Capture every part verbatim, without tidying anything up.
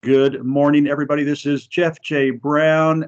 Good morning, everybody. This is Jeff J. Brown,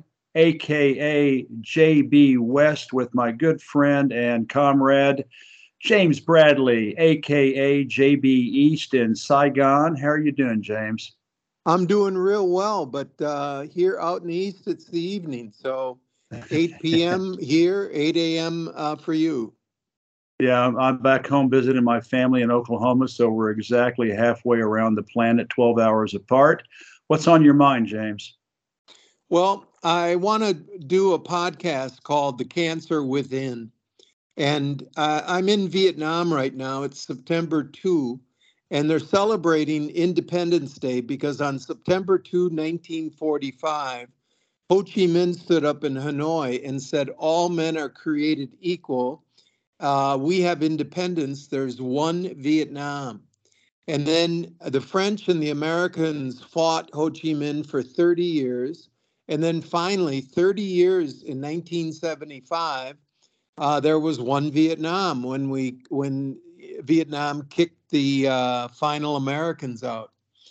aka J B West, with my good friend and comrade James Bradley, aka J B East in Saigon. How are you doing, James? I'm doing real well, but uh, here out in the East, it's the evening. So eight p m here, eight a m Uh, for you. Yeah, I'm, I'm back home visiting my family in Oklahoma, so we're exactly halfway around the planet, twelve hours apart. What's on your mind, James? Well, I want to do a podcast called The Cancer Within. And uh, I'm in Vietnam right now. It's September second, and they're celebrating Independence Day because on September second, nineteen forty-five, Ho Chi Minh stood up in Hanoi and said, all men are created equal. Uh, we have independence. There's one Vietnam. And then the French and the Americans fought Ho Chi Minh for thirty years. And then finally, thirty years in nineteen seventy-five, uh, there was one Vietnam when we when Vietnam kicked the uh, final Americans out.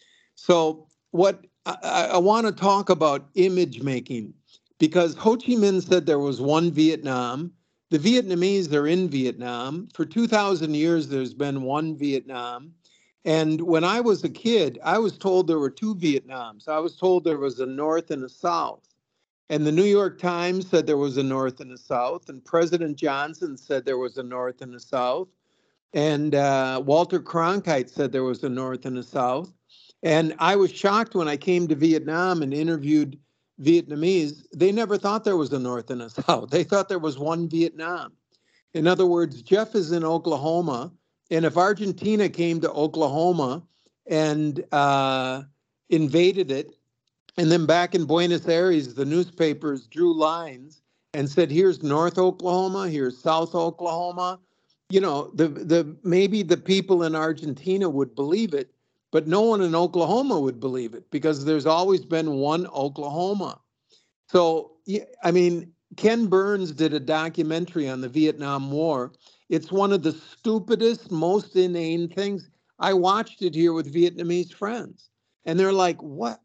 So what I, I want to talk about image making because Ho Chi Minh said there was one Vietnam. The Vietnamese are in Vietnam. For two thousand years, there's been one Vietnam. And when I was a kid, I was told there were two Vietnams. I was told there was a North and a South. And the New York Times said there was a North and a South. And President Johnson said there was a North and a South. And uh, Walter Cronkite said there was a North and a South. And I was shocked when I came to Vietnam and interviewed Vietnamese. They never thought there was a North and a South. They thought there was one Vietnam. In other words, Jeff is in Oklahoma. And if Argentina came to Oklahoma and uh, invaded it, and then back in Buenos Aires, the newspapers drew lines and said, here's North Oklahoma, here's South Oklahoma. You know, the the maybe the people in Argentina would believe it, but no one in Oklahoma would believe it because there's always been one Oklahoma. So, I mean, Ken Burns did a documentary on the Vietnam War. It's one of the stupidest, most inane things. I watched it here with Vietnamese friends, and they're like, what?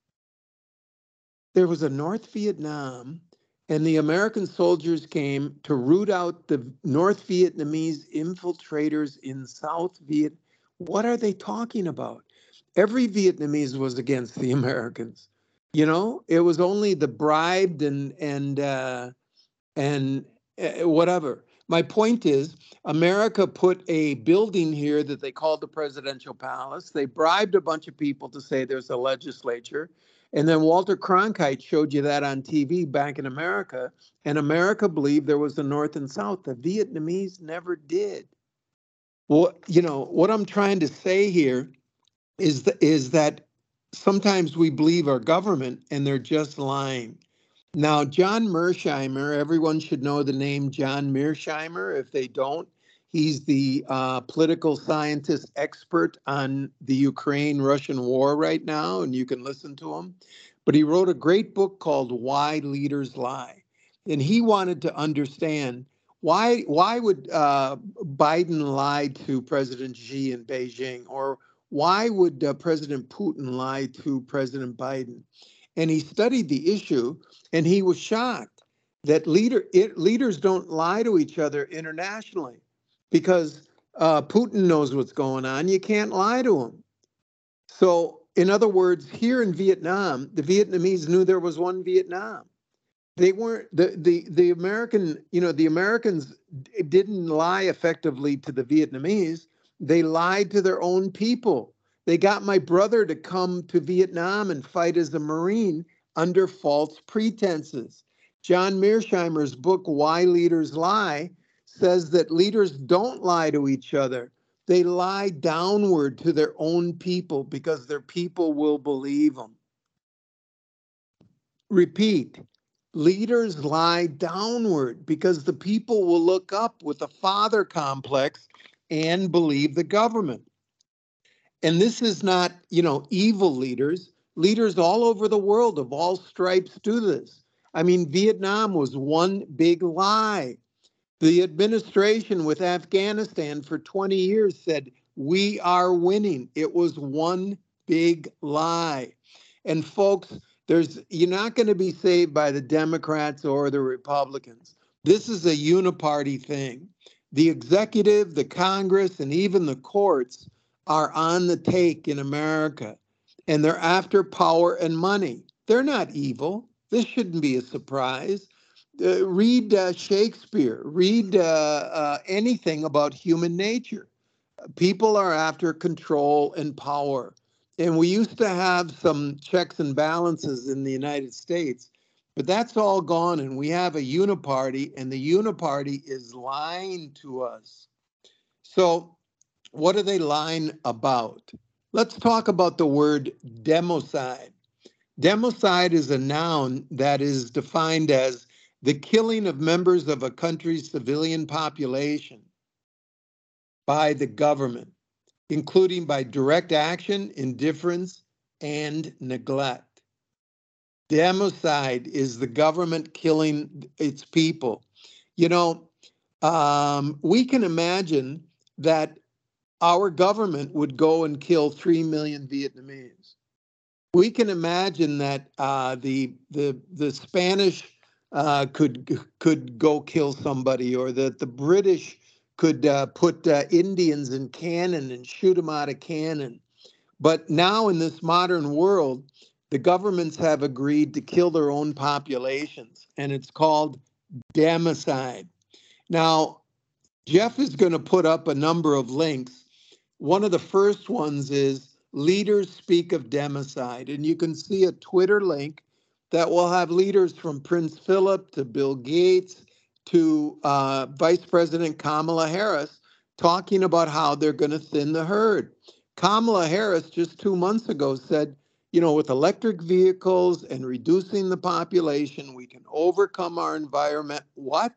There was a North Vietnam, and the American soldiers came to root out the North Vietnamese infiltrators in South Viet. What are they talking about? Every Vietnamese was against the Americans. You know, it was only the bribed and and uh, and uh, whatever. My point is, America put a building here that they called the presidential palace. They bribed a bunch of people to say there's a legislature. And then Walter Cronkite showed you that on T V back in America. And America believed there was the North and South. The Vietnamese never did. Well, you know, what I'm trying to say here is, th- is that sometimes we believe our government and they're just lying. Now, John Mearsheimer, everyone should know the name John Mearsheimer. If they don't, he's the uh, political scientist expert on the Ukraine-Russian war right now, and you can listen to him. But he wrote a great book called Why Leaders Lie. And he wanted to understand why, why would uh, Biden lie to President Xi in Beijing, or why would uh, President Putin lie to President Biden? And he studied the issue, and he was shocked that leader it, leaders don't lie to each other internationally because uh, Putin knows what's going on. You can't lie to him. So, in other words, here in Vietnam, the Vietnamese knew there was one Vietnam. They weren't the the the American, you know, the Americans didn't lie effectively to the Vietnamese. They lied to their own people. They got my brother to come to Vietnam and fight as a Marine under false pretenses. John Mearsheimer's book, Why Leaders Lie, says that leaders don't lie to each other. They lie downward to their own people because their people will believe them. Repeat, leaders lie downward because the people will look up with a father complex and believe the government. And this is not, you know, evil leaders. Leaders all over the world of all stripes do this. I mean, Vietnam was one big lie. The administration with Afghanistan for twenty years said, we are winning. It was one big lie. And folks, there's you're not going to be saved by the Democrats or the Republicans. This is a uniparty thing. The executive, the Congress, and even the courts are on the take in America, and they're after power and money. They're not evil. This shouldn't be a surprise. Uh, read uh, Shakespeare, read uh, uh, anything about human nature. People are after control and power. And we used to have some checks and balances in the United States, but that's all gone. And we have a uniparty, and the uniparty is lying to us. So, what are they lying about? Let's talk about the word democide. Democide is a noun that is defined as the killing of members of a country's civilian population by the government, including by direct action, indifference, and neglect. Democide is the government killing its people. You know, um, we can imagine that our government would go and kill three million Vietnamese. We can imagine that uh, the the the Spanish uh, could could go kill somebody, or that the British could uh, put uh, Indians in cannon and shoot them out of cannon. But now in this modern world, the governments have agreed to kill their own populations, and it's called democide. Now, Jeff is going to put up a number of links. One of the first ones is Leaders Speak of Democide, and you can see a Twitter link that will have leaders from Prince Philip to Bill Gates to uh, Vice President Kamala Harris talking about how they're going to thin the herd. Kamala Harris just two months ago said, you know, with electric vehicles and reducing the population, we can overcome our environment. What?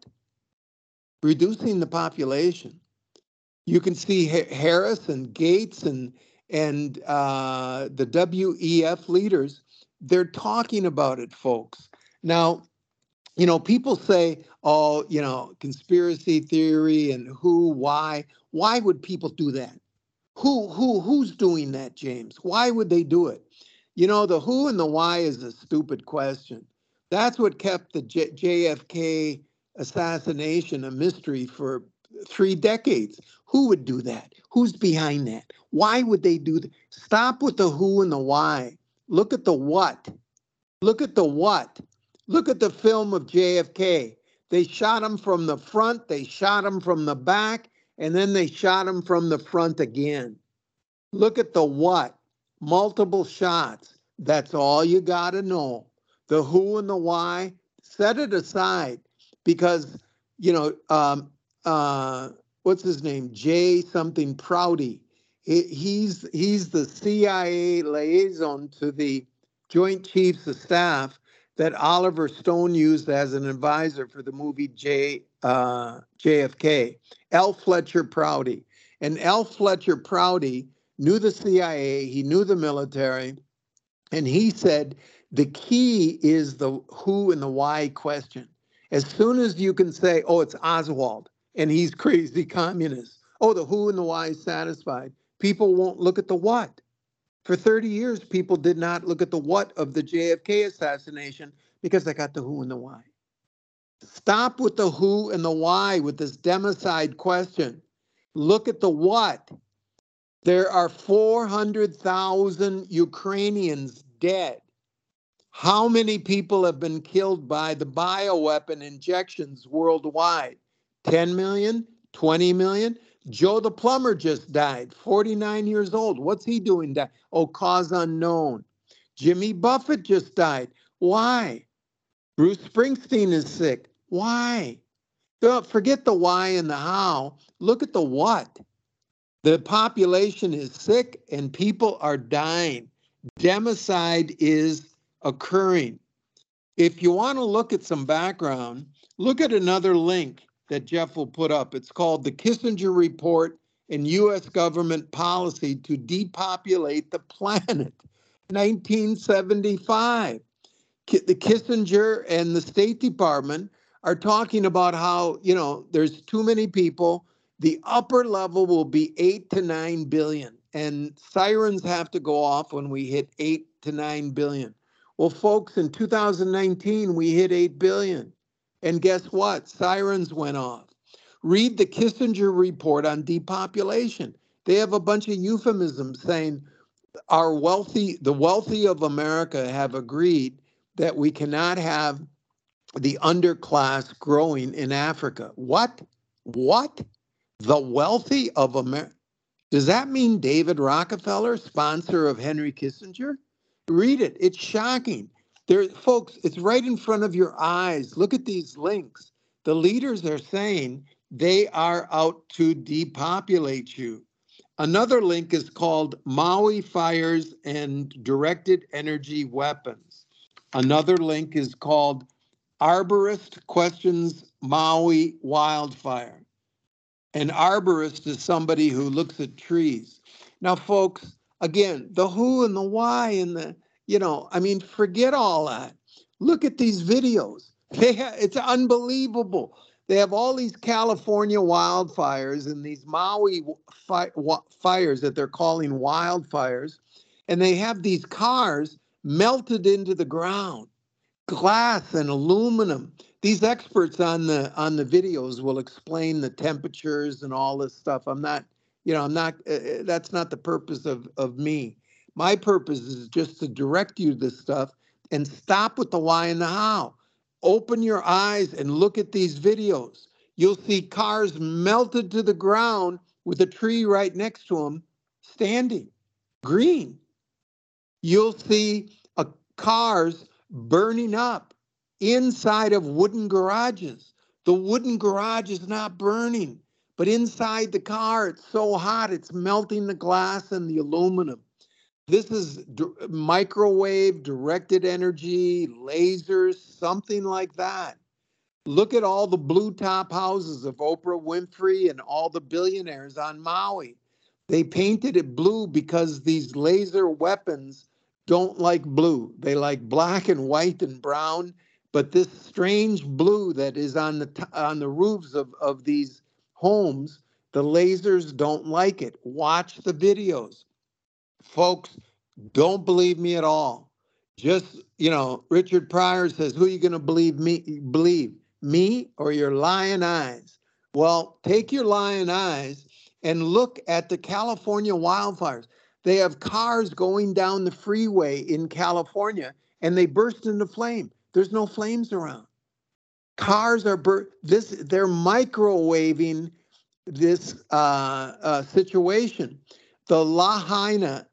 Reducing the population. You can see Harris and Gates and and uh, the W E F leaders. They're talking about it, folks. Now, you know, people say, oh, you know, conspiracy theory and who, why. Why would people do that? Who, who, who's doing that, James? Why would they do it? You know, the who and the why is a stupid question. That's what kept the J- JFK assassination a mystery for three decades. Who would do that? Who's behind that? Why would they do that? Stop with the who and the why. Look at the what. Look at the what. Look at the film of J F K. They shot him from the front, they shot him from the back, and then they shot him from the front again. Look at the what. Multiple shots. That's all you got to know. The who and the why, set it aside because, you know, um, uh, what's his name? Jay something Prouty. He, he's, he's the C I A liaison to the Joint Chiefs of Staff that Oliver Stone used as an advisor for the movie J, uh, J F K. L. Fletcher Prouty. And L. Fletcher Prouty knew the C I A, he knew the military, and he said the key is the who and the why question. As soon as you can say, oh, it's Oswald, and he's crazy communist. Oh, the who and the why is satisfied. People won't look at the what. For thirty years, people did not look at the what of the J F K assassination because they got the who and the why. Stop with the who and the why with this democide question. Look at the what. There are four hundred thousand Ukrainians dead. How many people have been killed by the bioweapon injections worldwide? ten million? twenty million? Joe the plumber just died, forty-nine years old. What's he doing? Di- oh, cause unknown. Jimmy Buffett just died. Why? Bruce Springsteen is sick. Why? Don't forget the why and the how. Look at the what. The population is sick and people are dying. Democide is occurring. If you want to look at some background, look at another link that Jeff will put up. It's called the Kissinger Report and U S Government Policy to Depopulate the Planet, nineteen seventy-five. The Kissinger and the State Department are talking about how, you know, there's too many people. The upper level will be eight to nine billion, and sirens have to go off when we hit eight to nine billion. Well, folks, in two thousand nineteen, we hit eight billion. And guess what? Sirens went off. Read the Kissinger report on depopulation. They have a bunch of euphemisms saying our wealthy, the wealthy of America have agreed that we cannot have the underclass growing in Africa. What? What? The wealthy of America? Does that mean David Rockefeller, sponsor of Henry Kissinger? Read it. It's shocking. There, folks, it's right in front of your eyes. Look at these links. The leaders are saying they are out to depopulate you. Another link is called Maui Fires and Directed Energy Weapons. Another link is called Arborist Questions Maui Wildfire. An arborist is somebody who looks at trees. Now, folks, again, the who and the why and the, you know, I mean, forget all that. Look at these videos. They ha- it's unbelievable. They have all these California wildfires and these Maui fi- wa- fires that they're calling wildfires. And they have these cars melted into the ground, glass and aluminum. These experts on the on the videos will explain the temperatures and all this stuff. I'm not, you know, I'm not, uh, that's not the purpose of, of me. My purpose is just to direct you to this stuff and stop with the why and the how. Open your eyes and look at these videos. You'll see cars melted to the ground with a tree right next to them standing, green. You'll see uh, cars burning up inside of wooden garages. The wooden garage is not burning, but inside the car, it's so hot, it's melting the glass and the aluminum. This is d- microwave, directed energy, lasers, something like that. Look at all the blue top houses of Oprah Winfrey and all the billionaires on Maui. They painted it blue because these laser weapons don't like blue. They like black and white and brown, but this strange blue that is on the t- on the roofs of, of these homes, the lasers don't like it. Watch the videos. Folks, don't believe me at all. Just, you know, Richard Pryor says, who are you going to believe me believe? Me or your lying eyes? Well, take your lying eyes and look at the California wildfires. They have cars going down the freeway in California and they burst into flame. There's no flames around. Cars are bur- this they're microwaving this uh, uh, situation. The Lahaina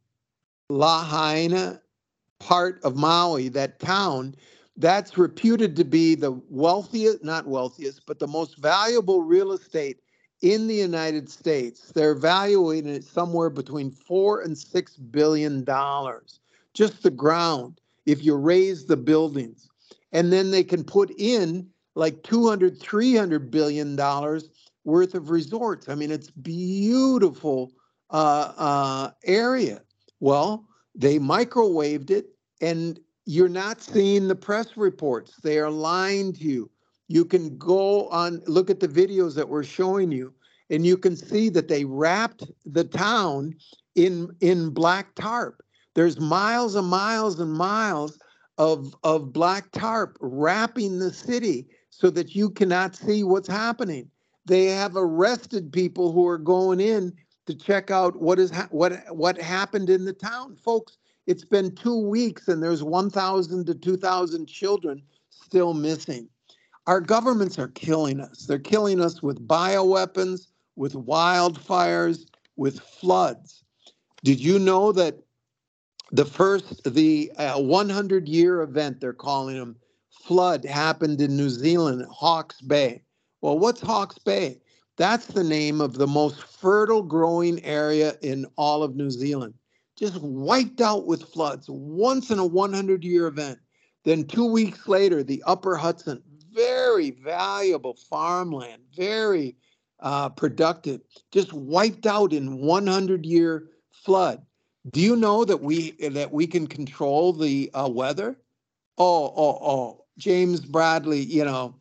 Lahaina part of Maui, that town, that's reputed to be the wealthiest, not wealthiest, but the most valuable real estate in the United States. They're valuing it somewhere between four and six billion dollars, just the ground, if you raise the buildings. And then they can put in like two hundred, three hundred billion dollars worth of resorts. I mean, it's beautiful uh, uh, area. Well, they microwaved it, and you're not seeing the press reports. They are lying to you. You can go on, look at the videos that we're showing you, and you can see that they wrapped the town in, in black tarp. There's miles and miles and miles of, of black tarp wrapping the city so that you cannot see what's happening. They have arrested people who are going in to check out what is ha- what what happened in the town. Folks, it's been two weeks and there's one thousand to two thousand children still missing. Our governments are killing us. They're killing us with bioweapons, with wildfires, with floods. Did you know that the first, the uh, hundred year event, they're calling them, flood happened in New Zealand, Hawke's Bay? Well, what's Hawke's Bay? That's the name of the most fertile growing area in all of New Zealand. Just wiped out with floods, once in a hundred year event. Then two weeks later, the Upper Hudson, very valuable farmland, very uh, productive, just wiped out in hundred year flood. Do you know that we that we can control the uh, weather? Oh, oh, oh, James Bradley, you know,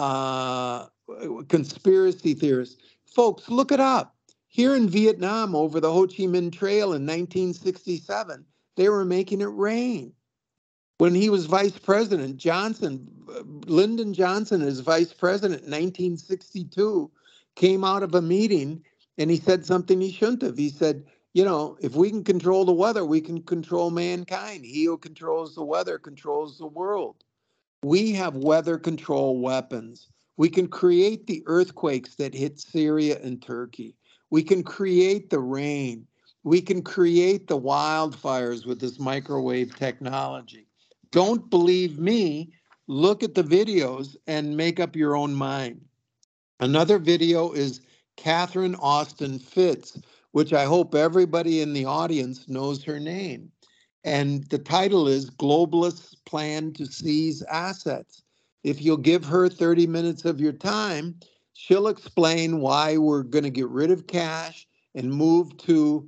uh, conspiracy theorists. Folks, look it up. Here in Vietnam, over the Ho Chi Minh Trail in nineteen sixty-seven, they were making it rain. When he was vice president, Johnson, Lyndon Johnson, as vice president in nineteen sixty-two, came out of a meeting and he said something he shouldn't have. He said, you know, if we can control the weather, we can control mankind. He who controls the weather controls the world. We have weather control weapons. We can create the earthquakes that hit Syria and Turkey. We can create the rain. We can create the wildfires with this microwave technology. Don't believe me, look at the videos and make up your own mind. Another video is Catherine Austin Fitts, which I hope everybody in the audience knows her name. And the title is Globalists Plan to Seize Assets. If you'll give her thirty minutes of your time, she'll explain why we're going to get rid of cash and move to,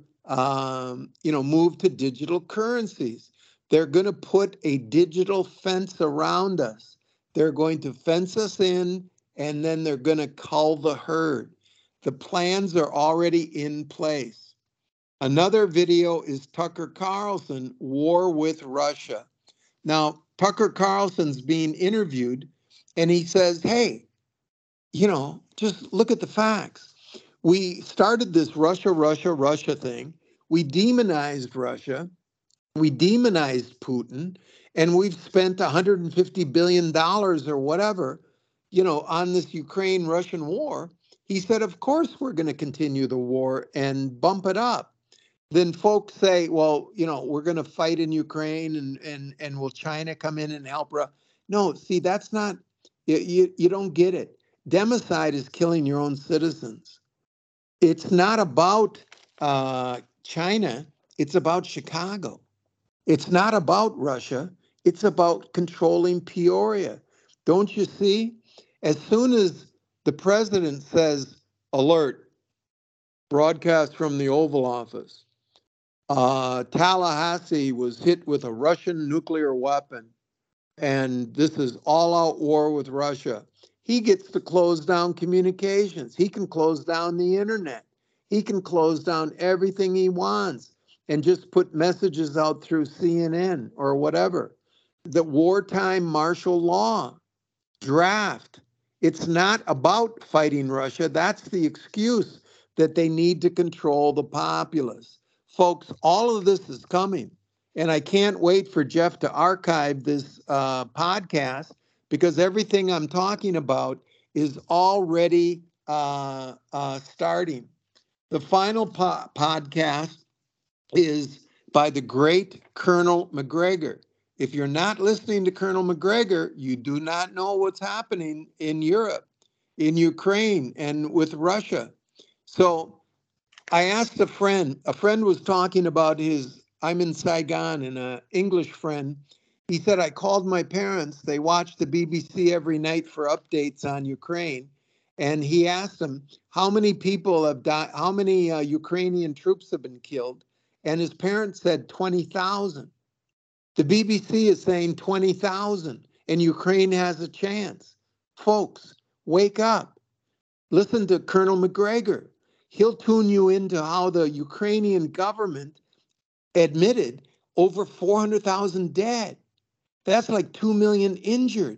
um, you know, move to digital currencies. They're going to put a digital fence around us. They're going to fence us in, and then they're going to cull the herd. The plans are already in place. Another video is Tucker Carlson, War with Russia. Now, Tucker Carlson's being interviewed, and he says, hey, you know, just look at the facts. We started this Russia, Russia, Russia thing. We demonized Russia. We demonized Putin, and we've spent one hundred fifty billion dollars or whatever, you know, on this Ukraine-Russian war. He said, of course, we're going to continue the war and bump it up. Then folks say, well, you know, we're going to fight in Ukraine, and, and, and will China come in and help? No, see, that's not, you, you, you don't get it. Democide is killing your own citizens. It's not about uh, China. It's about Chicago. It's not about Russia. It's about controlling Peoria. Don't you see? As soon as the president says, alert, broadcast from the Oval Office, uh, Tallahassee was hit with a Russian nuclear weapon, and this is all-out war with Russia. He gets to close down communications. He can close down the internet. He can close down everything he wants and just put messages out through C N N or whatever. The wartime martial law, draft. It's not about fighting Russia. That's the excuse that they need to control the populace. Folks, all of this is coming. And I can't wait for Jeff to archive this uh, podcast, because everything I'm talking about is already uh, uh, starting. The final po- podcast is by the great Colonel McGregor. If you're not listening to Colonel McGregor, you do not know what's happening in Europe, in Ukraine, and with Russia. So I asked a friend, a friend was talking about his, I'm in Saigon, and an English friend, he said, I called my parents. They watch the B B C every night for updates on Ukraine. And he asked them, how many people have died, how many uh, Ukrainian troops have been killed? And his parents said twenty thousand. The B B C is saying twenty thousand, and Ukraine has a chance. Folks, wake up. Listen to Colonel McGregor. He'll tune you into how the Ukrainian government admitted over four hundred thousand dead. That's like two million injured.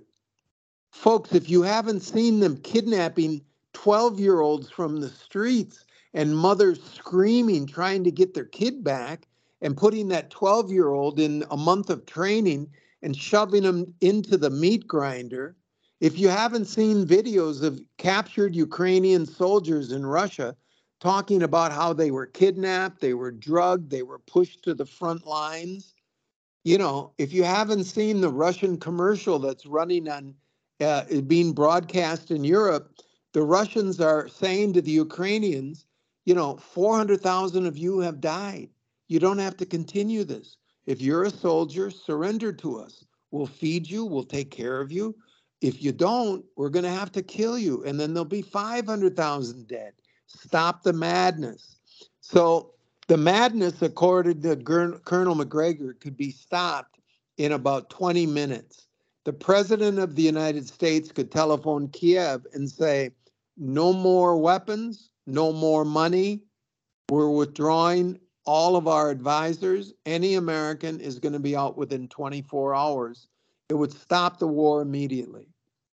Folks, if you haven't seen them kidnapping twelve-year-olds from the streets and mothers screaming, trying to get their kid back, and putting that twelve-year-old in a month of training and shoving them into the meat grinder, if you haven't seen videos of captured Ukrainian soldiers in Russia talking about how they were kidnapped, they were drugged, they were pushed to the front lines, you know, if you haven't seen the Russian commercial that's running on, uh, being broadcast in Europe, the Russians are saying to the Ukrainians, you know, four hundred thousand of you have died. You don't have to continue this. If you're a soldier, surrender to us. We'll feed you. We'll take care of you. If you don't, we're going to have to kill you. And then there'll be five hundred thousand dead. Stop the madness. So the madness, according to Colonel McGregor, could be stopped in about twenty minutes. The president of the United States could telephone Kiev and say, no more weapons, no more money. We're withdrawing all of our advisors, any American is going to be out within twenty-four hours. It would stop the war immediately.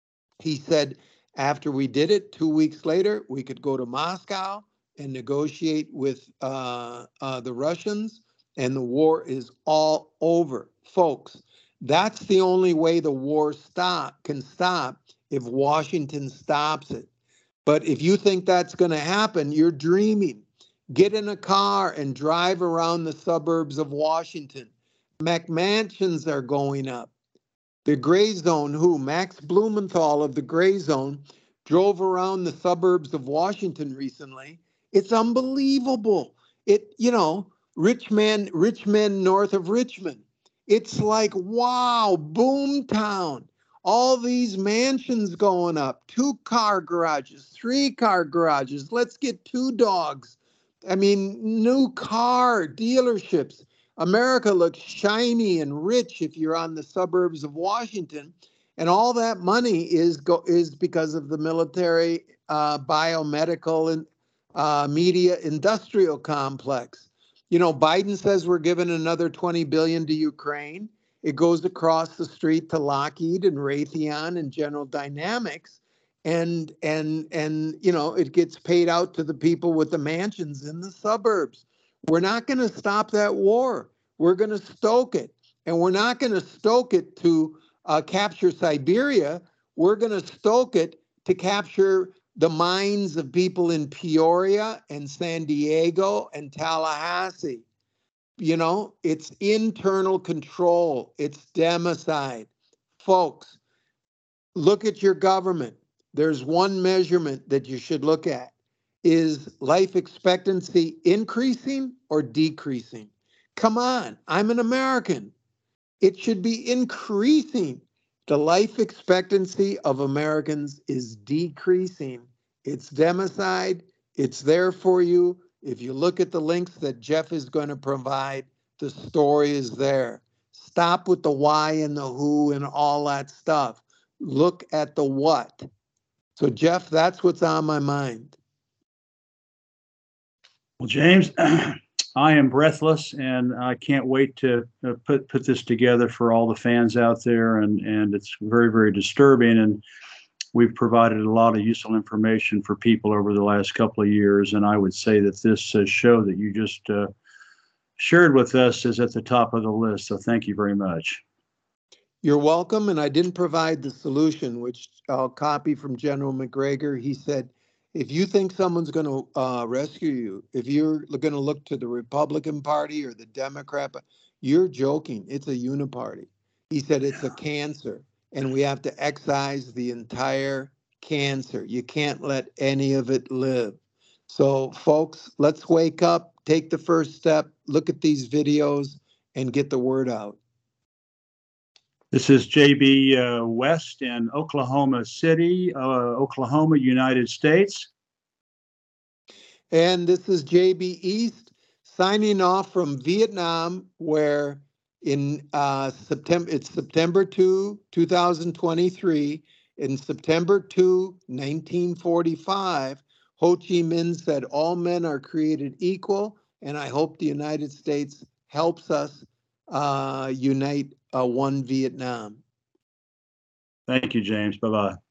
He said after we did it, two weeks later, we could go to Moscow and negotiate with uh, uh, the Russians, and the war is all over. Folks, that's the only way the war stop can stop, if Washington stops it. But if you think that's going to happen, you're dreaming. Get in a car and drive around the suburbs of Washington. McMansions are going up. The Gray Zone, who? Max Blumenthal of the Gray Zone drove around the suburbs of Washington recently. It's unbelievable. It, you know, rich man, rich men north of Richmond. It's like, wow, boom town. All these mansions going up, two car garages, three car garages. Let's get two dogs. I mean, new car dealerships. America looks shiny and rich if you're on the suburbs of Washington. And all that money is go, is because of the military, uh, biomedical, and uh, media industrial complex. You know, Biden says we're giving another twenty billion dollars to Ukraine. It goes across the street to Lockheed and Raytheon and General Dynamics. And, and, and you know, it gets paid out to the people with the mansions in the suburbs. We're not going to stop that war. We're going to stoke it. And we're not going to stoke it to uh, capture Siberia. We're going to stoke it to capture the minds of people in Peoria and San Diego and Tallahassee. You know, it's internal control. It's democide. Folks, look at your government. There's one measurement that you should look at. Is life expectancy increasing or decreasing? Come on, I'm an American. It should be increasing. The life expectancy of Americans is decreasing. It's democide. It's there for you. If you look at the links that Jeff is going to provide, the story is there. Stop with the why and the who and all that stuff. Look at the what. So, Jeff, that's what's on my mind. Well, James, I am breathless, and I can't wait to uh, put put this together for all the fans out there. And and it's very, very disturbing. And we've provided a lot of useful information for people over the last couple of years. And I would say that this uh, show that you just uh, shared with us is at the top of the list. So thank you very much. You're welcome. And I didn't provide the solution, which I'll copy from General McGregor. He said, if you think someone's going to uh, rescue you, if you're going to look to the Republican Party or the Democrat, you're joking. It's a uniparty. He said it's a cancer, and we have to excise the entire cancer. You can't let any of it live. So, folks, let's wake up, take the first step, look at these videos, and get the word out. This is J B uh, West in Oklahoma City, uh, Oklahoma, United States. And this is J B East signing off from Vietnam, where in uh, September, it's September second, two thousand twenty-three. In September second, nineteen forty-five, Ho Chi Minh said, all men are created equal. And I hope the United States helps us uh, unite uh, one Vietnam. Thank you, James. Bye-bye.